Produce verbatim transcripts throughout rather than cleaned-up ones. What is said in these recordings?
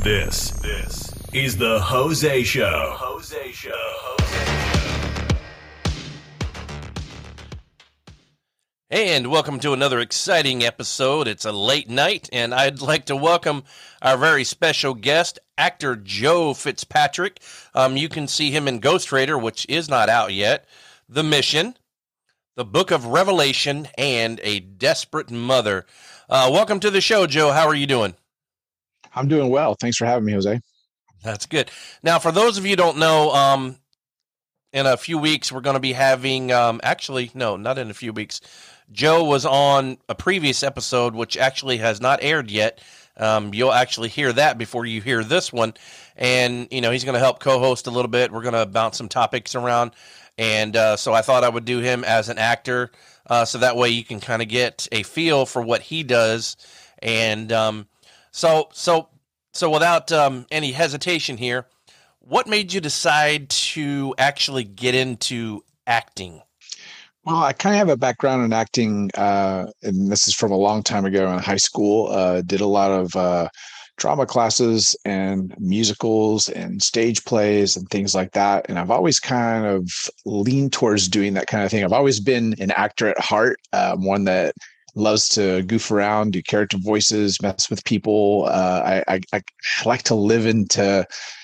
This, this is the Jose Show. Jose Show. Jose. And welcome to another exciting episode. It's a late night, and I'd like to welcome our very special guest, actor Joe Fitzpatrick. Um, you can see him in Ghost Trader, which is not out yet, The Mission, The Book of Revelation, and A Desperate Mother. Uh, welcome to the show, Joe. How are you doing? I'm doing well. Thanks for having me, Jose. That's good. Now, for those of you who don't know, um, in a few weeks, we're going to be having, um, actually, no, not in a few weeks. Joe was on a previous episode, which actually has not aired yet. Um, you'll actually hear that before you hear this one. And, you know, he's going to help co-host a little bit. We're going to bounce some topics around. And uh, so I thought I would do him as an actor. Uh, so that way you can kind of get a feel for what he does. And um, so, so, so without um, any hesitation here, what made you decide to actually get into acting? Well, I kind of have a background in acting, uh, and this is from a long time ago in high school. Uh, did a lot of uh, drama classes and musicals and stage plays and things like that. And I've always kind of leaned towards doing that kind of thing. I've always been an actor at heart, um, one that loves to goof around, do character voices, mess with people. Uh, I, I, I like to live into,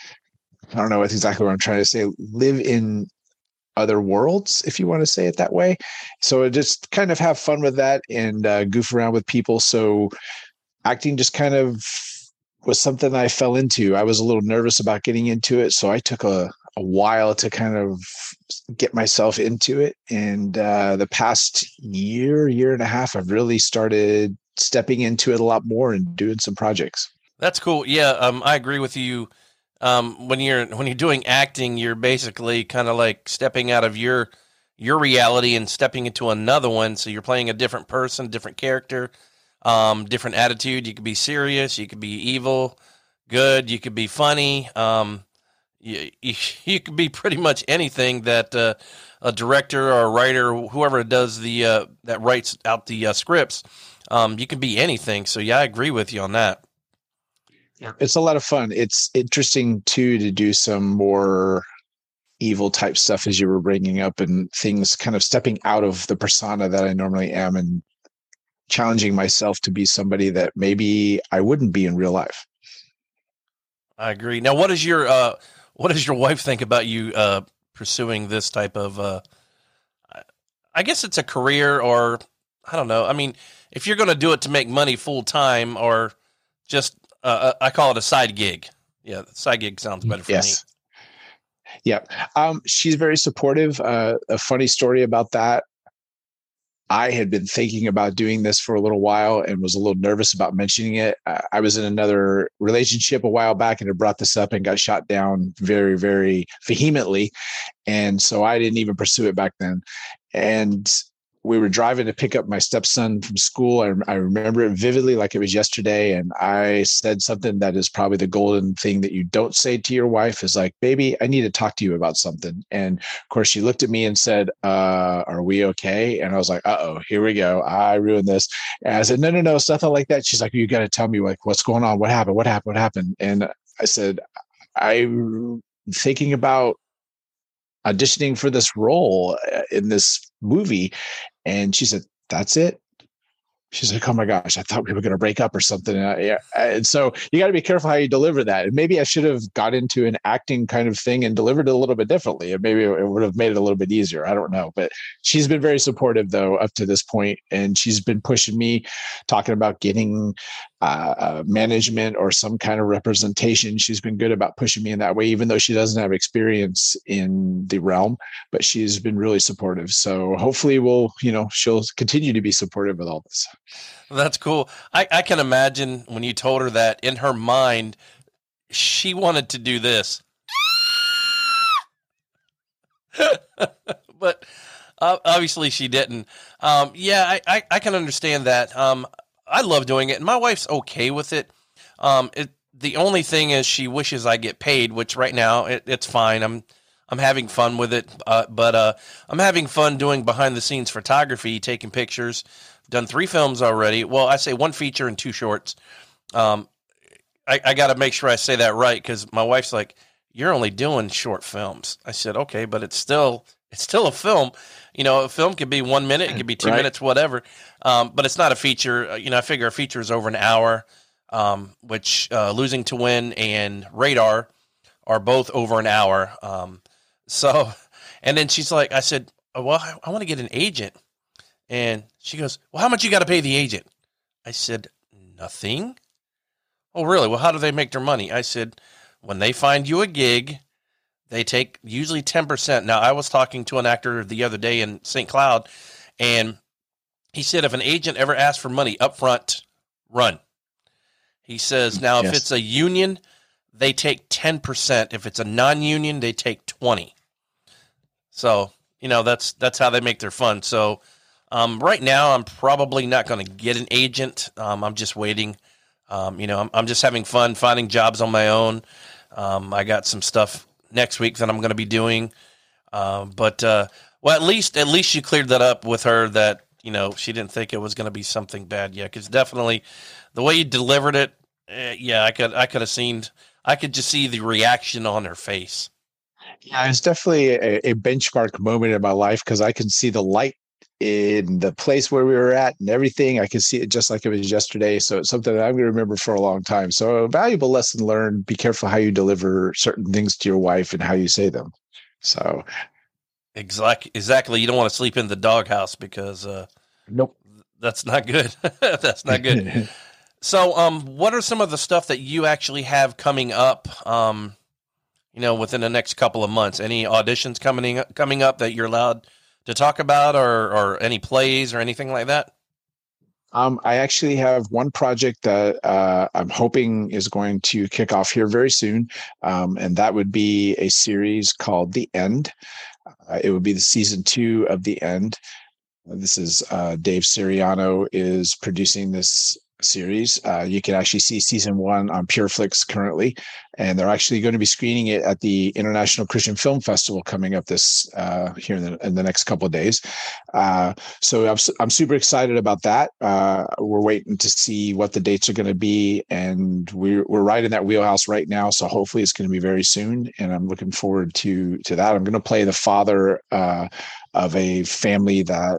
I don't know what exactly what I'm trying to say, live in other worlds, if you want to say it that way. So I just kind of have fun with that and uh, goof around with people. So acting just kind of was something I fell into. I was a little nervous about getting into it. So I took a, a while to kind of get myself into it. And uh, the past year, year and a half, I've really started stepping into it a lot more and doing some projects. That's cool. Yeah, um, I agree with you. Um, when you're when you're doing acting, you're basically kind of like stepping out of your your reality and stepping into another one. So you're playing a different person, different character, um, different attitude. You could be serious, you could be evil, good, you could be funny. Um, you, you, you could be pretty much anything that uh, a director or a writer, whoever does the uh, that writes out the uh, scripts, um, you can be anything. So yeah, I agree with you on that. It's a lot of fun. It's interesting too to do some more evil type stuff as you were bringing up, and things kind of stepping out of the persona that I normally am and challenging myself to be somebody that maybe I wouldn't be in real life. I agree. Now, what does your uh, what does your wife think about you uh, pursuing this type of? Uh, I guess it's a career, or I don't know. I mean, if you're going to do it to make money full time, or just Uh, I call it a side gig. Yeah, side gig sounds better for yes. me. Yeah. Um, she's very supportive. Uh, a funny story about that. I had been thinking about doing this for a little while and was a little nervous about mentioning it. Uh, I was in another relationship a while back and had brought this up and got shot down very, very vehemently. And so I didn't even pursue it back then. And we were driving to pick up my stepson from school. I, I remember it vividly like it was yesterday. And I said something that is probably the golden thing that you don't say to your wife is like, baby, I need to talk to you about something. And of course she looked at me and said, uh, are we okay? And I was like, uh-oh, here we go. I ruined this. And I said, no, no, no, it's nothing like that. She's like, you got to tell me like, what's going on? What happened? What happened? What happened? And I said, I'm thinking about auditioning for this role in this movie. And she said, that's it. She's like, oh my gosh, I thought we were going to break up or something. And, I, and so you got to be careful how you deliver that. And maybe I should have got into an acting kind of thing and delivered it a little bit differently. And maybe it would have made it a little bit easier. I don't know. But she's been very supportive, though, up to this point. And she's been pushing me, talking about getting uh, uh, management or some kind of representation. She's been good about pushing me in that way, even though she doesn't have experience in the realm. But she's been really supportive. So hopefully we'll, you know, she'll continue to be supportive with all this. That's cool. I, I can imagine when you told her that in her mind, she wanted to do this. But uh, obviously she didn't. Um, yeah, I, I, I can understand that. Um, I love doing it, and my wife's okay with it. Um, it the only thing is she wishes I get paid, which right now it, it's fine. I'm I'm having fun with it, uh, but uh, I'm having fun doing behind the scenes photography, taking pictures. Done three films already. Well, I say one feature and two shorts. Um, I, I got to make sure I say that right because my wife's like, "You're only doing short films." I said, "Okay, but it's still it's still a film. You know, a film could be one minute, it could be two Right. minutes, whatever. Um, but it's not a feature. Uh, You know, I figure a feature is over an hour, um, which uh, Losing to Win and Radar are both over an hour. Um, so, and then she's like, I said, oh, well, I, I want to get an agent. And she goes, well, how much you got to pay the agent? I said, nothing. Oh, really? Well, how do they make their money? I said, when they find you a gig, they take usually ten percent. Now, I was talking to an actor the other day in Saint Cloud, and he said if an agent ever asks for money up front, run. He says, now, if Yes. it's a union, they take ten percent. If it's a non-union, they take twenty. So, you know, that's that's how they make their fun. So, um, right now, I'm probably not going to get an agent. Um, I'm just waiting. Um, you know, I'm, I'm just having fun finding jobs on my own. Um, I got some stuff next week that I'm going to be doing. Um, but, uh, well, at least, at least you cleared that up with her that, you know, she didn't think it was going to be something bad yet. Cause definitely the way you delivered it. Uh, yeah, I could, I could have seen, I could just see the reaction on her face. Yeah, it's definitely a, a benchmark moment in my life because I can see the light in the place where we were at and everything. I can see it just like it was yesterday. So it's something that I'm going to remember for a long time. So a valuable lesson learned. Be careful how you deliver certain things to your wife and how you say them. So Exactly. Exactly. You don't want to sleep in the doghouse because, uh, nope. that's not good. That's not good. So, um, what are some of the stuff that you actually have coming up, um, you know, within the next couple of months? Any auditions coming coming up that you're allowed to talk about, or or any plays or anything like that? Um, I actually have one project that uh, I'm hoping is going to kick off here very soon, um, and that would be a series called The End. Uh, it would be the season two of The End. This is uh, Dave Siriano is producing this series. Uh, you can actually see season one on PureFlix currently, and they're actually going to be screening it at the International Christian Film Festival coming up this uh, here in the, in the next couple of days. Uh, so I'm I'm super excited about that. Uh, we're waiting to see what the dates are going to be, and we're we're right in that wheelhouse right now. So hopefully it's going to be very soon, and I'm looking forward to to that. I'm going to play the father uh, of a family that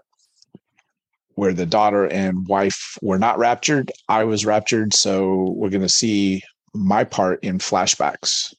where the daughter and wife were not raptured. I was raptured. So we're going to see my part in flashbacks.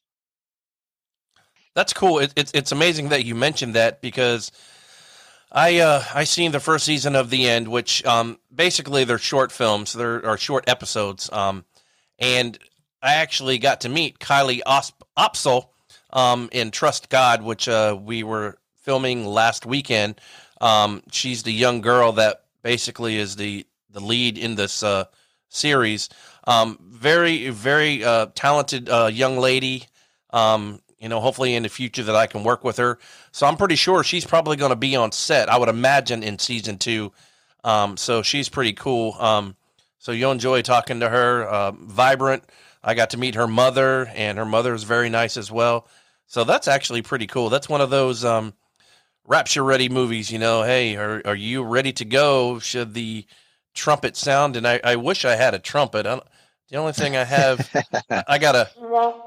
That's cool. It, it's it's amazing that you mentioned that because I uh, I seen the first season of The End, which um, basically they're short films, they're or short episodes, um, and I actually got to meet Kylie Osp- Opsel um, in Trust God, which uh, we were filming last weekend. Um, she's the young girl that basically is the the lead in this uh, series. Um, very very uh, talented uh, young lady. Um, you know, hopefully in the future that I can work with her. So I'm pretty sure she's probably going to be on set, I would imagine, in season two. Um, so she's pretty cool. Um, so you'll enjoy talking to her. Uh, vibrant. I got to meet her mother, and her mother is very nice as well. So that's actually pretty cool. That's one of those um, rapture ready movies, you know. Hey, are, are you ready to go? Should the trumpet sound? And I, I wish I had a trumpet. I don't, the only thing I have, I got a,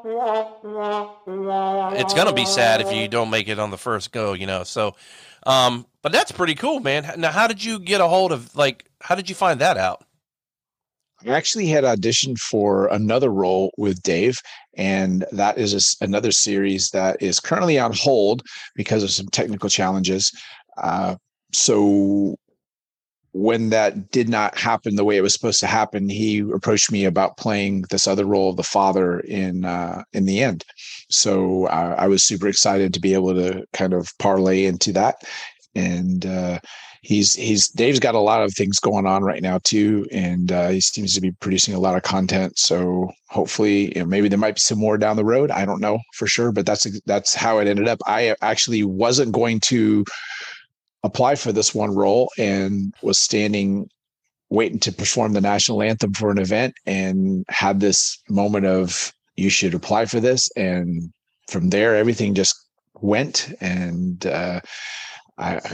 it's going to be sad if you don't make it on the first go, you know. So, um, but that's pretty cool, man. Now, how did you get a hold of, like, how did you find that out? I actually had auditioned for another role with Dave, and that is a s another series that is currently on hold because of some technical challenges. Uh, so when that did not happen the way it was supposed to happen, he approached me about playing this other role of the father in uh, in The End. So uh, I was super excited to be able to kind of parlay into that. And uh, he's he's Dave's got a lot of things going on right now too, and uh, he seems to be producing a lot of content. So hopefully, you know, maybe there might be some more down the road. I don't know for sure, but that's that's how it ended up. I actually wasn't going to apply for this one role and was standing waiting to perform the national anthem for an event and had this moment of, you should apply for this. And from there, everything just went. And uh, I, I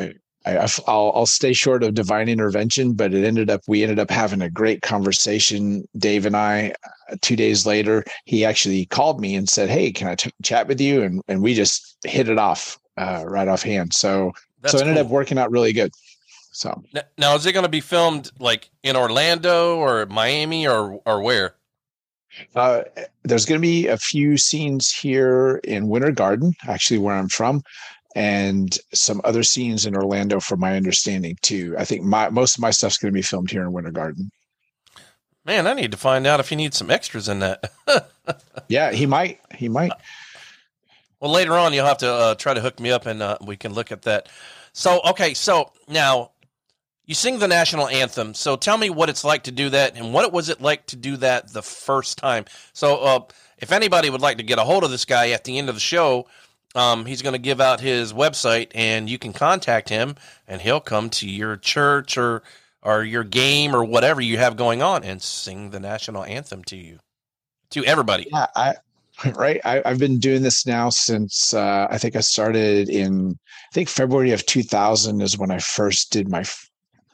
I, will I'll stay short of divine intervention, but it ended up, we ended up having a great conversation. Dave and I, uh, two days later, he actually called me and said, "Hey, can I t- chat with you?" And, and we just hit it off uh, right offhand. So, That's so it ended cool. up working out really good. So now, now is it going to be filmed like in Orlando or Miami or, or where? Uh, there's going to be a few scenes here in Winter Garden, actually where I'm from, and some other scenes in Orlando, from my understanding too. I think my most of my stuff's going to be filmed here in Winter Garden. Man, I need to find out if you need some extras in that. Yeah, he might. He might. Well, later on, you'll have to uh, try to hook me up, and uh, we can look at that. So, okay, so now you sing the national anthem. So tell me what it's like to do that, and what was it like to do that the first time? So uh, if anybody would like to get a hold of this guy at the end of the show, um, he's going to give out his website, and you can contact him, and he'll come to your church or or your game or whatever you have going on and sing the national anthem to you, to everybody. Yeah, I, right. I, I've been doing this now since uh, I think I started in, I think February of two thousand is when I first did my f-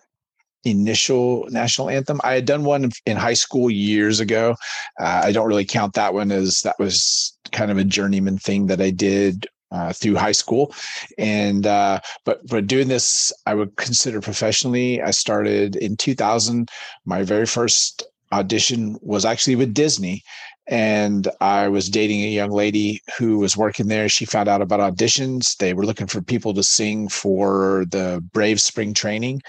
initial national anthem. I had done one in high school years ago. Uh, I don't really count that one as that was kind of a journeyman thing that I did uh, through high school. And, uh, but, but doing this, I would consider professionally. I started in two thousand. My very first audition was actually with Disney. And I was dating a young lady who was working there. She found out about auditions. They were looking for people to sing for the Brave spring training.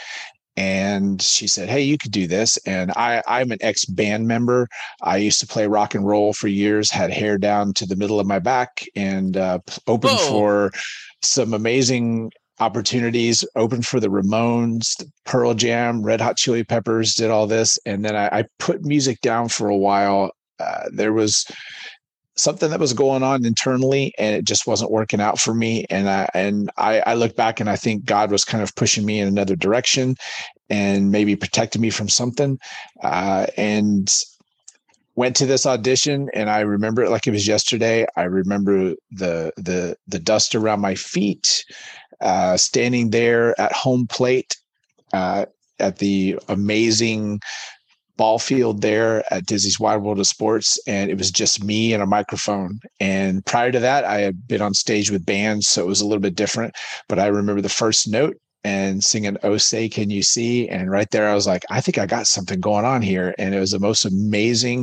And she said, "Hey, you could do this." And I, I'm an ex-band member. I used to play rock and roll for years, had hair down to the middle of my back, and uh, opened Whoa. for some amazing opportunities, opened for the Ramones, Pearl Jam, Red Hot Chili Peppers, did all this. And then I, I put music down for a while. Uh, there was something that was going on internally, and it just wasn't working out for me. And I and I, I look back and I think God was kind of pushing me in another direction, and maybe protecting me from something. Uh, and went to this audition, and I remember it like it was yesterday. I remember the the the dust around my feet, uh, standing there at home plate uh, at the amazing ball field there at Disney's Wide World of Sports, and it was just me and a microphone. And prior to that, I had been on stage with bands, so it was a little bit different. But I remember the first note and singing "Oh Say Can You See," and right there I was like, I think I got something going on here. And it was the most amazing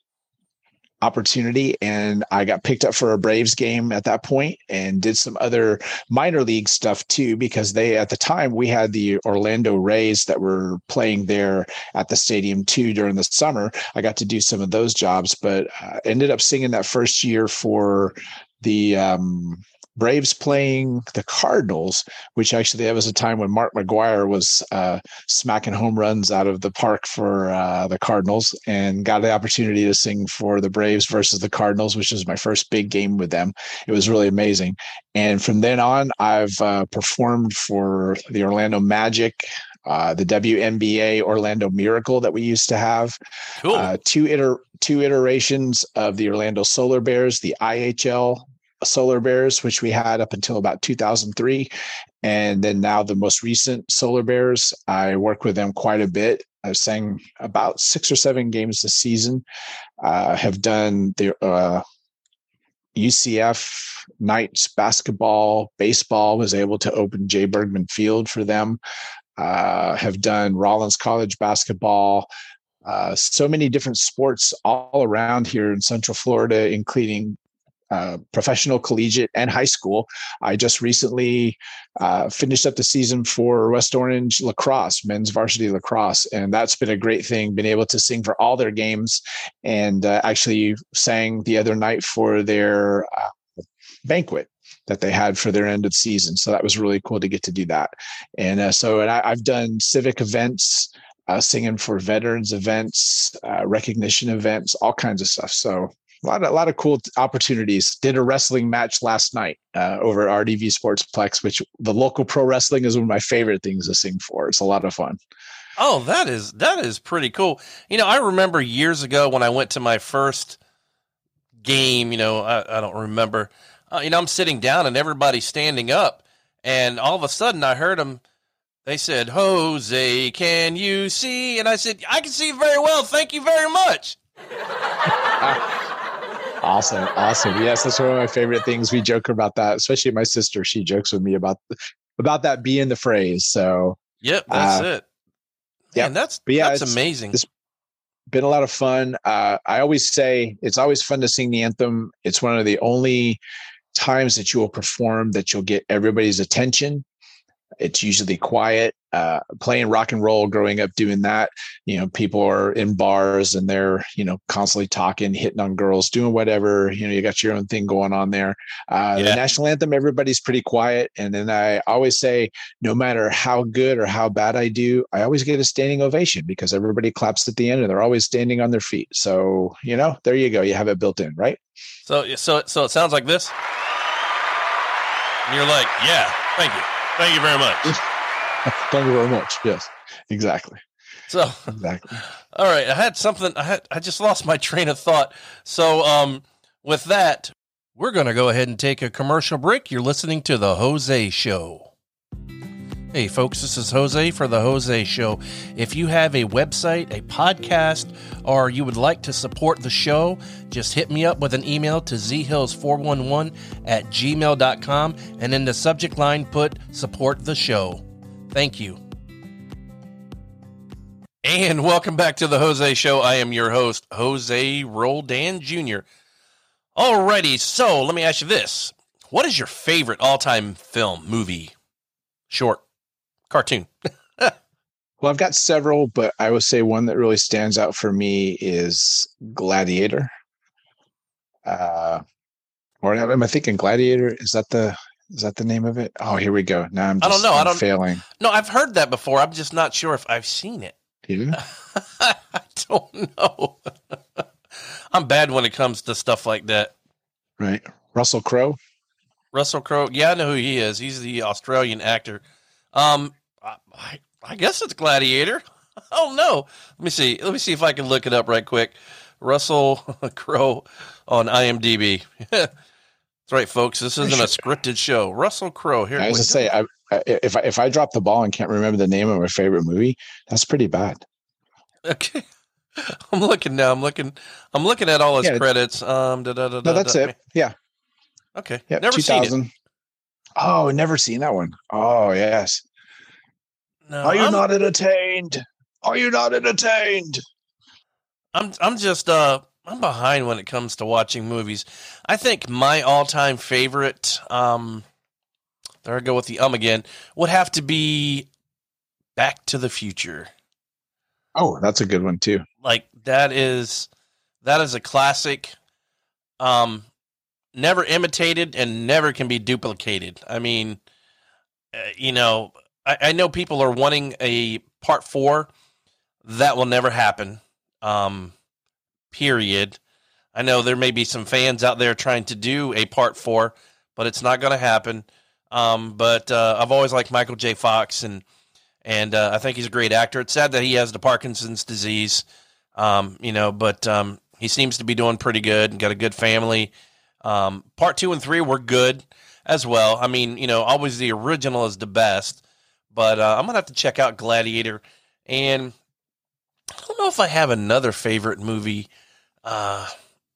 opportunity, and I got picked up for a Braves game at that point, and did some other minor league stuff too, because they, at the time, we had the Orlando Rays that were playing there at the stadium too during the summer. I got to do some of those jobs, but uh, ended up singing that first year for the um Braves playing the Cardinals, which actually that was a time when Mark McGwire was uh, smacking home runs out of the park for uh, the Cardinals, and got the opportunity to sing for the Braves versus the Cardinals, which was my first big game with them. It was really amazing. And from then on, I've uh, performed for the Orlando Magic, uh, the W N B A Orlando Miracle that we used to have, Cool. uh, two iter- two iterations of the Orlando Solar Bears, the I H L Solar Bears, which we had up until about two thousand three. And then now the most recent Solar Bears, I work with them quite a bit. I've sang about six or seven games this season. Uh, have done the uh, U C F Knights basketball, baseball, was able to open Jay Bergman Field for them. Uh, have done Rollins College basketball. Uh, so many different sports all around here in Central Florida, including Uh, professional, collegiate, and high school. I just recently uh, finished up the season for West Orange lacrosse, men's varsity lacrosse, and that's been a great thing, been able to sing for all their games, and uh, actually sang the other night for their uh, banquet that they had for their end of season. So that was really cool to get to do that. And uh, so and I, I've done civic events, uh, singing for veterans events, uh, recognition events, all kinds of stuff. So A lot, of, a lot of cool opportunities. Did a wrestling match last night uh, over at R D V Sportsplex, which the local pro wrestling is one of my favorite things to sing for. It's a lot of fun. Oh, that is that is pretty cool. You know, I remember years ago when I went to my first game. You know, I, I don't remember. Uh, you know, I'm sitting down and everybody's standing up, and all of a sudden I heard them They said, Jose, can you see? And I said, I can see very well. Thank you very much. Awesome. Awesome. Yes, that's one of my favorite things. We joke about that, especially my sister. She jokes with me about about that being the phrase. So, yep, that's uh, it. Yeah, that's but yeah, that's it's, amazing. It's been a lot of fun. Uh, I always say it's always fun to sing the anthem. It's one of the only times that you will perform that you'll get everybody's attention. It's usually quiet. Uh, playing rock and roll, growing up doing that, you know, people are in bars and they're, you know, constantly talking, hitting on girls, doing whatever. You know, you got your own thing going on there. Uh, yeah. The national anthem, everybody's pretty quiet. And then I always say, no matter how good or how bad I do, I always get a standing ovation because everybody claps at the end and they're always standing on their feet. So, you know, there you go. You have it built in, right? So, so, so it sounds like this. And you're like, yeah, thank you. Thank you very much. Thank you very much. Yes, exactly. So, exactly. All right. I had something, I had, I just lost my train of thought. So, um, with that, we're going to go ahead and take a commercial break. You're listening to The Jose Show. Hey, folks, this is Jose for The Jose Show. If you have a website, a podcast, or you would like to support the show, just hit me up with an email to z hills four one one at gmail dot com, and in the subject line, put support the show. Thank you. And welcome back to The Jose Show. I am your host, Jose Roldan Junior Alrighty, so let me ask you this. What is your favorite all-time film, movie, short, cartoon? Well, I've got several, but I would say one that really stands out for me is Gladiator. Uh, or am I thinking Gladiator? Is that the is that the name of it? Oh, here we go. Now I'm just I don't know. I'm I don't failing. No, I've heard that before. I'm just not sure if I've seen it. Yeah. I don't know. I'm bad when it comes to stuff like that. Right. Russell Crowe. Russell Crowe. Yeah, I know who he is. He's the Australian actor. Um, I, I guess it's Gladiator. Oh no. Let me see. Let me see if I can look it up right quick. Russell Crowe on IMDb. That's right, folks. This isn't a scripted show. Russell Crowe. Here. I was to say, I, if I if I drop the ball and can't remember the name of my favorite movie, that's pretty bad. Okay. I'm looking now. I'm looking. I'm looking at all his yeah, credits. Um. Da, da, da, no, that's da, it. Yeah. Okay. Yeah. Never seen it. Oh, never seen that one. Oh, yes. No, Are you I'm, not entertained? Are you not entertained? I'm. I'm just. Uh. I'm behind when it comes to watching movies. I think my all-time favorite. Um. There I go with the um again. Would have to be Back to the Future. Oh, that's a good one too. Like that is that is a classic. Um. Never imitated and never can be duplicated. I mean, uh, you know, I, I know people are wanting a part four. That will never happen. Um, period. I know there may be some fans out there trying to do a part four, but it's not going to happen. Um, but uh, I've always liked Michael J. Fox, and and uh, I think he's a great actor. It's sad that he has the Parkinson's disease, um, you know, but um, he seems to be doing pretty good and got a good family. Um, part two and three were good as well. I mean, you know, always the original is the best, but, uh, I'm going to have to check out Gladiator, and I don't know if I have another favorite movie. Uh,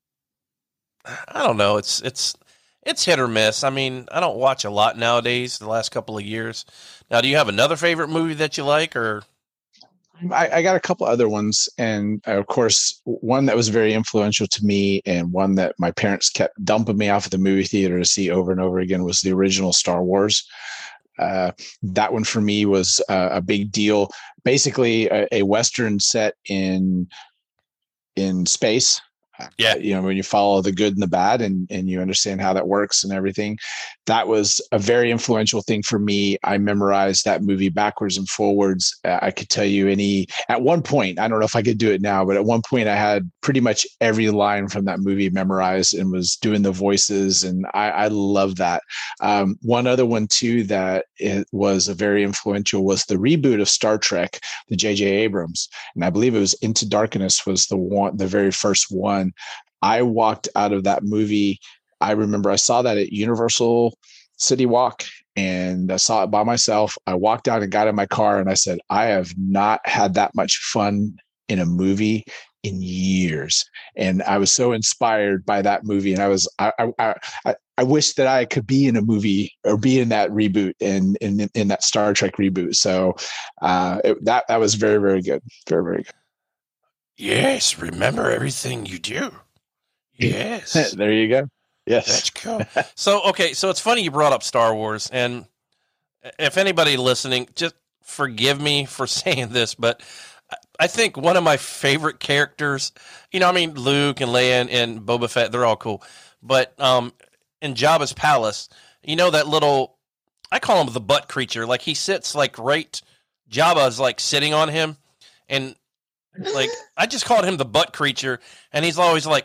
I don't know. It's, it's, it's hit or miss. I mean, I don't watch a lot nowadays, the last couple of years. Now, do you have another favorite movie that you like, or? I, I got a couple other ones, and of course, one that was very influential to me, and one that my parents kept dumping me off at the movie theater to see over and over again was the original Star Wars. Uh, that one for me was uh, a big deal. Basically, a, a Western set in in space. Yeah, you know, when you follow the good and the bad, and and you understand how that works and everything. That was a very influential thing for me. I memorized that movie backwards and forwards. Uh, I could tell you any, at one point, I don't know if I could do it now, but at one point I had pretty much every line from that movie memorized and was doing the voices. And I, I love that. Um, one other one too, that it was a very influential was the reboot of Star Trek, the J J Abrams. And I believe it was Into Darkness was the one, the very first one. I walked out of that movie. I remember I saw that at Universal City Walk, and I saw it by myself. I walked out and got in my car, and I said, I have not had that much fun in a movie in years. And I was so inspired by that movie. And I was, I, I, I, I wish that I could be in a movie or be in that reboot and in, in that Star Trek reboot. So uh, it, that, that was very, very good. Very, very good. Yes. Remember everything you do. Yes. There you go. Yes. That's cool. So, okay. So it's funny you brought up Star Wars, and if anybody listening, just forgive me for saying this, but I think one of my favorite characters, you know, I mean, Luke and Leia and, and Boba Fett, they're all cool. But um, in Jabba's palace, you know, that little, I call him the butt creature. Like he sits like right, Jabba's like sitting on him. And like, I just called him the butt creature. And he's always like,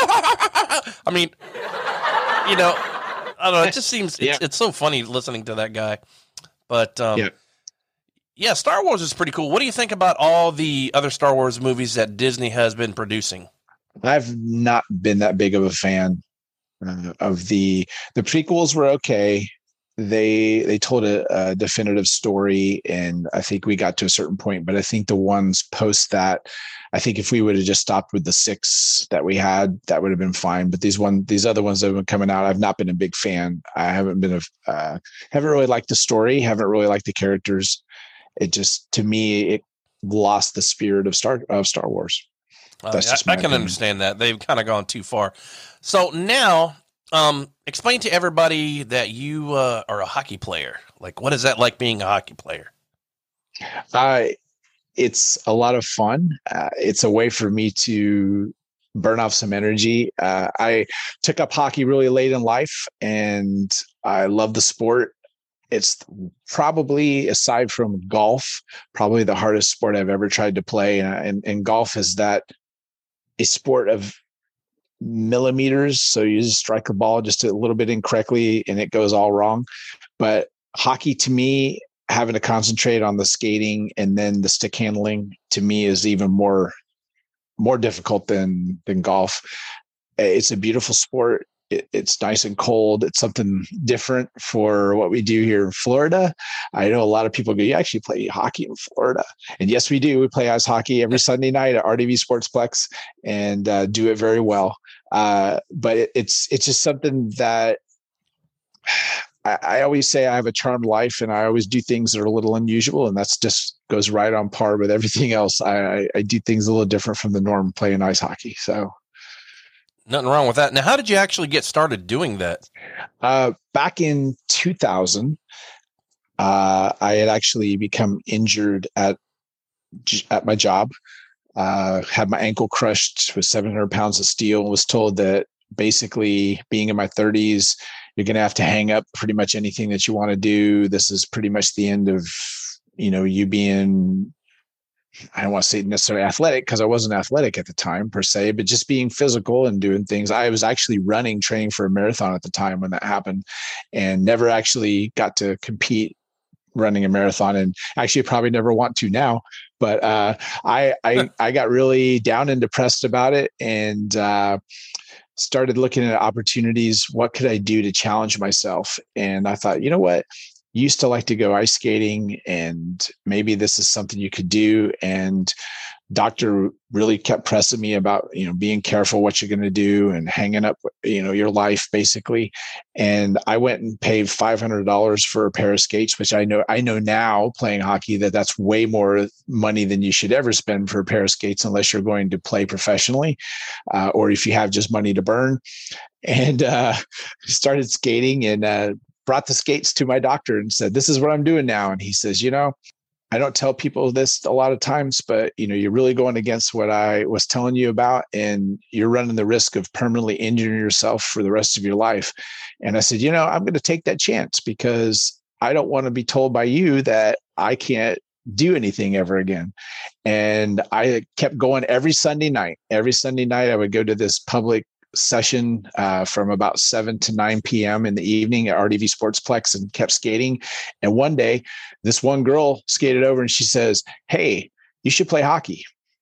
I mean, you know, I don't know. It just seems, yeah. it's, it's so funny listening to that guy. But um, yeah. Yeah, Star Wars is pretty cool. What do you think about all the other Star Wars movies that Disney has been producing? I've not been that big of a fan uh, of the the prequels. Were okay. They they told a, a definitive story, and I think we got to a certain point. But I think the ones post that, I think if we would have just stopped with the six that we had, that would have been fine. But these one these other ones that have been coming out, I've not been a big fan. I haven't been a uh, haven't really liked the story. Haven't really liked the characters. It just, to me, it lost the spirit of Star of Star Wars. That's uh, just I, I can opinion. understand that. They've kind of gone too far. So now, um, explain to everybody that you uh, are a hockey player. Like, what is that like being a hockey player? Uh, it's a lot of fun. Uh, it's a way for me to burn off some energy. Uh, I took up hockey really late in life, and I love the sport. It's probably, aside from golf, probably the hardest sport I've ever tried to play. And, and, and golf is that a sport of millimeters. So you just strike a ball just a little bit incorrectly and it goes all wrong. But hockey, to me, having to concentrate on the skating and then the stick handling, to me, is even more, more difficult than, than golf. It's a beautiful sport. It, it's nice and cold. It's something different for what we do here in Florida. I know a lot of people go, you actually play hockey in Florida. And yes, we do. We play ice hockey every Sunday night at R D V Sportsplex and uh, do it very well. Uh, but it, it's it's just something that I, I always say I have a charmed life, and I always do things that are a little unusual, and that's just goes right on par with everything else. I, I, I do things a little different from the norm playing ice hockey. So nothing wrong with that. Now, how did you actually get started doing that? Uh, back in two thousand, uh, I had actually become injured at at my job. Uh, had my ankle crushed with seven hundred pounds of steel, and was told that basically, being in my thirties, you're going to have to hang up pretty much anything that you want to do. This is pretty much the end of, you know, you being, I don't want to say necessarily athletic, because I wasn't athletic at the time per se, but just being physical and doing things. I was actually running, training for a marathon at the time when that happened, and never actually got to compete running a marathon, and actually probably never want to now. But uh, I, I, I got really down and depressed about it, and uh, started looking at opportunities. What could I do to challenge myself? And I thought, you know what? Used to like to go ice skating, and maybe this is something you could do. And doctor really kept pressing me about, you know, being careful what you're going to do and hanging up, you know, your life basically. And I went and paid five hundred dollars for a pair of skates, which I know, I know now playing hockey that that's way more money than you should ever spend for a pair of skates, unless you're going to play professionally, uh, or if you have just money to burn. And uh, started skating, and uh, brought the skates to my doctor and said, this is what I'm doing now. And he says, you know, I don't tell people this a lot of times, but, you know, you're really going against what I was telling you about, and you're running the risk of permanently injuring yourself for the rest of your life. And I said, you know, I'm going to take that chance, because I don't want to be told by you that I can't do anything ever again. And I kept going every Sunday night. Every Sunday night, I would go to this public session uh, from about seven to nine p.m. in the evening at R D V Sportsplex, and kept skating. And one day, this one girl skated over and she says, hey, you should play hockey.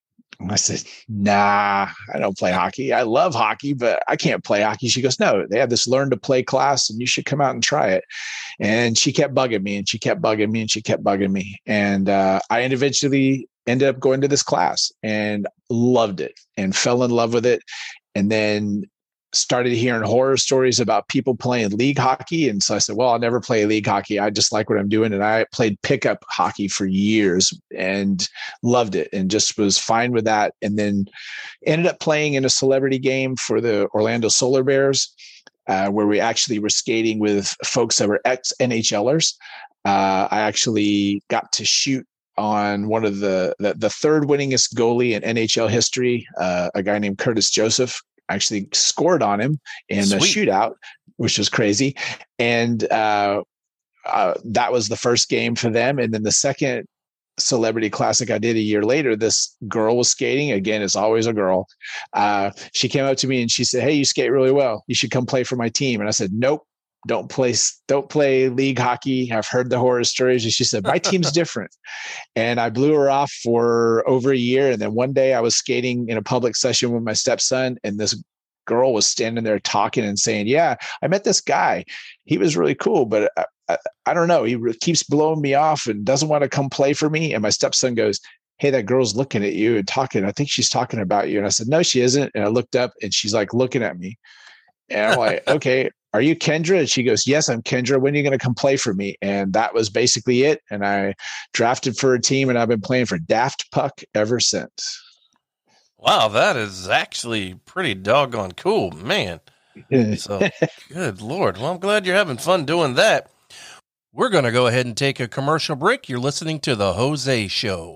I said, nah, I don't play hockey. I love hockey, but I can't play hockey. She goes, no, they have this learn to play class and you should come out and try it. And she kept bugging me and she kept bugging me and she kept bugging me. And uh, I eventually ended up going to this class and loved it and fell in love with it. And then started hearing horror stories about people playing league hockey. And so I said, well, I'll never play league hockey. I just like what I'm doing. And I played pickup hockey for years and loved it and just was fine with that. And then ended up playing in a celebrity game for the Orlando Solar Bears, uh, where we actually were skating with folks that were ex-N H Lers. Uh, I actually got to shoot on one of the, the, the third winningest goalie in N H L history, uh, a guy named Curtis Joseph. Actually scored on him in Sweet. a shootout, which was crazy. And uh, uh, that was the first game for them. And then the second celebrity classic I did a year later, this girl was skating. Again, it's always a girl. Uh, she came up to me and she said, hey, you skate really well. You should come play for my team. And I said, nope. Don't play, don't play league hockey. I've heard the horror stories. And she said, my team's different. And I blew her off for over a year. And then one day I was skating in a public session with my stepson, and this girl was standing there talking and saying, yeah, I met this guy. He was really cool, but I, I, I don't know. He keeps blowing me off and doesn't want to come play for me. And my stepson goes, hey, that girl's looking at you and talking. I think she's talking about you. And I said, no, she isn't. And I looked up and she's like looking at me. And I'm like, okay, are you Kendra? And she goes, yes, I'm Kendra. When are you going to come play for me? And that was basically it. And I drafted for a team, and I've been playing for Daft Puck ever since. Wow, that is actually pretty doggone cool, man. So, good Lord. Well, I'm glad you're having fun doing that. We're going to go ahead and take a commercial break. You're listening to The Jose Show.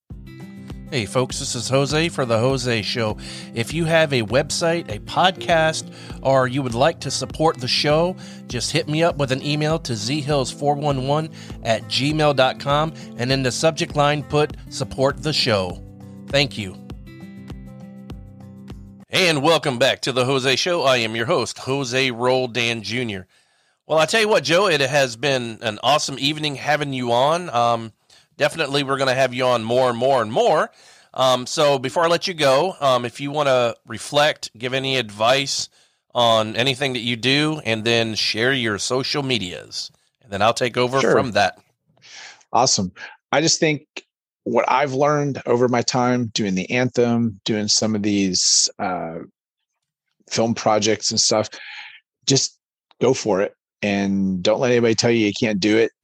Hey folks, this is Jose for The Jose Show. If you have a website, a podcast, or you would like to support the show, just hit me up with an email to z hills four one one at gmail dot com, and in the subject line put support the show. Thank you. And welcome back to The Jose Show. I am your host, Jose Roldan Junior Well, I tell you what, Joe, it has been an awesome evening having you on. Um, Definitely, we're going to have you on more and more and more. Um, so before I let you go, um, if you want to reflect, give any advice on anything that you do, and then share your social medias, and then I'll take over Sure. from that. Awesome. I just think what I've learned over my time doing the anthem, doing some of these uh, film projects and stuff, just go for it and don't let anybody tell you you can't do it.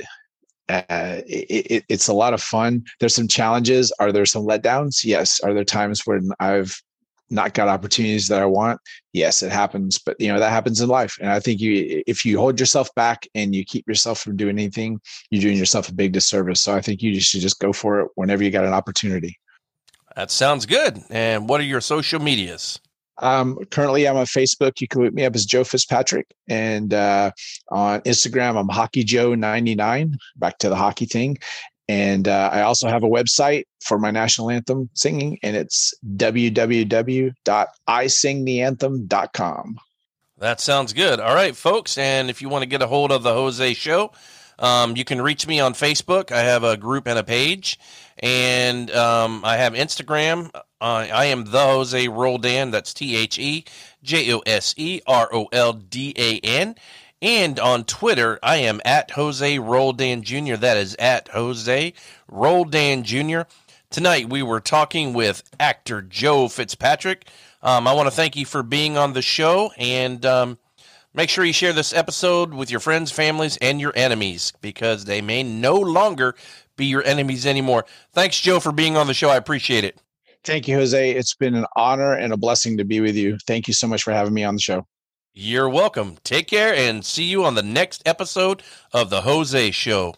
Uh, it, it, it's a lot of fun. There's some challenges. Are there some letdowns? Yes. Are there times when I've not got opportunities that I want? Yes, it happens. But you know, that happens in life. And I think you, if you hold yourself back and you keep yourself from doing anything, you're doing yourself a big disservice. So I think you should just go for it whenever you got an opportunity. That sounds good. And what are your social medias? Um, currently, I'm on Facebook. You can look me up as Joe Fitzpatrick. And uh, on Instagram, I'm Hockey Joe ninety-nine, back to the hockey thing. And uh, I also have a website for my national anthem singing, and it's w w w dot i sing the anthem dot com. That sounds good. All right, folks. And if you want to get a hold of the Jose Show, um, you can reach me on Facebook. I have a group and a page. And um, I have Instagram. Uh, I am the Jose Roldan. That's T H E J O S E R O L D A N. And on Twitter, I am at Jose Roldan Junior That is at Jose Roldan Junior Tonight, we were talking with actor Joe Fitzpatrick. Um, I want to thank you for being on the show. And um, make sure you share this episode with your friends, families, and your enemies, because they may no longer be your enemies anymore. Thanks, Joe, for being on the show. I appreciate it. Thank you, Jose. It's been an honor and a blessing to be with you. Thank you so much for having me on the show. You're welcome. Take care and see you on the next episode of The Jose Show.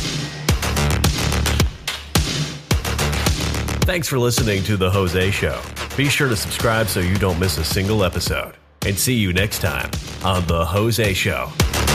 Thanks for listening to The Jose Show. Be sure to subscribe so you don't miss a single episode. And see you next time on The Jose Show.